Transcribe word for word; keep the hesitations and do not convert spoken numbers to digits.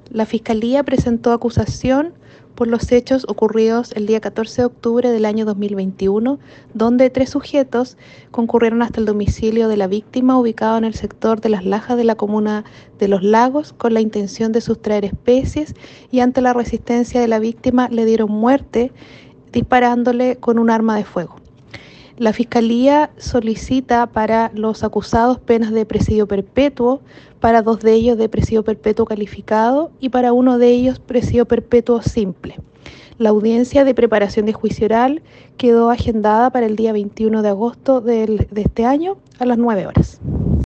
La Fiscalía presentó acusación por los hechos ocurridos el día catorce de octubre del año dos mil veintiuno, donde tres sujetos concurrieron hasta el domicilio de la víctima ubicado en el sector de Las Lajas de la comuna de Los Lagos con la intención de sustraer especies y ante la resistencia de la víctima le dieron muerte disparándole con un arma de fuego. La Fiscalía solicita para los acusados penas de presidio perpetuo, para dos de ellos de presidio perpetuo calificado y para uno de ellos presidio perpetuo simple. La audiencia de preparación de juicio oral quedó agendada para el día veintiuno de agosto del, de este año a las nueve horas.